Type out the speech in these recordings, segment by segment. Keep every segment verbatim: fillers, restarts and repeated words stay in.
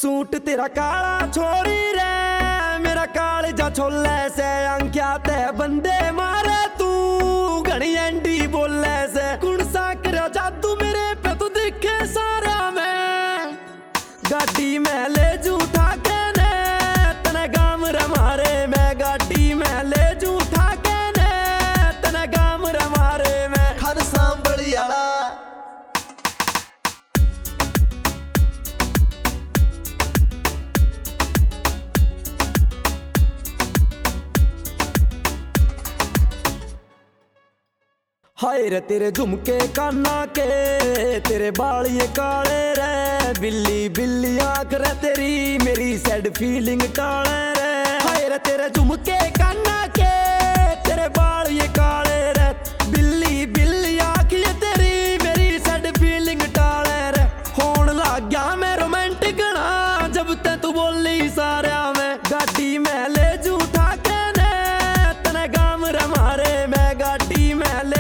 suit तेरा काला छोरी रे, मेरा कालजा छोले से अंख्या ते बंदे मारे तू घनी एंडी बोले से कुण सा करा जादू मेरे पे तू दिखे सारा में गाड़ी में ले जू ठाके ने तने गाम रे मारे मैं गाड़ी में ले जू ठाके ने तने गाम रे मारे मैं खर सांभलिया हाय रे तेरे झुमके काना के तेरे बाल ये काले रे बिल्ली बिल्ली आंख रे तेरी मेरी सैड फीलिंग काले रे हाय रे तेरे झुमके काना के तेरे बाल ये काले रे बिल्ली बिल्ली आंख ये तेरी मेरी सैड फीलिंग टाले रे होन लग गया मैं रोमांटिक ना जब ते तू बोली सारा में गाड़ी में ले जू ठाके ने तने गाम रे मारे मैं गाड़ी में ले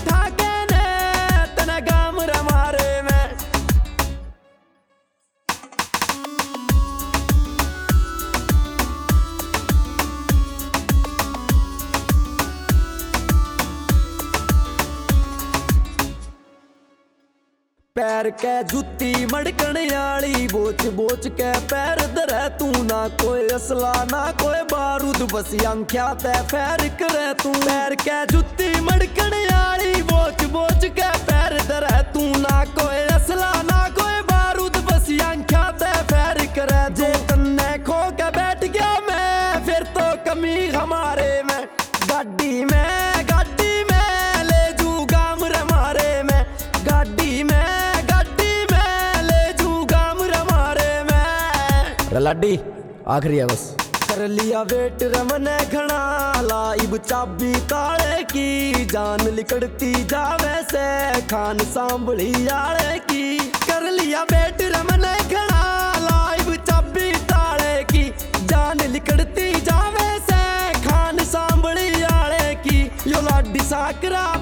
पैर के जुत्ती मड़कण आली बोच बोच के पैर धरे तू ना कोई असला ना कोई बारूद बस अंख्या ते फैर करे तू पैर के जुत्ती मड़कण आली बोच बोच के पैर धरे तू ना कोई असला ना कोई बारूद बस अंख्या ते फैर करे जे तन्ने खो के बैठ गया मैं फिर तो कमी हमारे में गाड़ी में गाड़ी में ले जू गाम रे मारे में गाड़ी में लाडी आखिरी है बस कर लिया वेट रमने घना लाइब चाबी ताले की जान लिकड़ती जावे से खान सांभली आले की कर लिया वेट रमने घना लाइब चाबी ताले की जान लिकड़ती जावे से खान सांभली आले की यो लाडी साकरा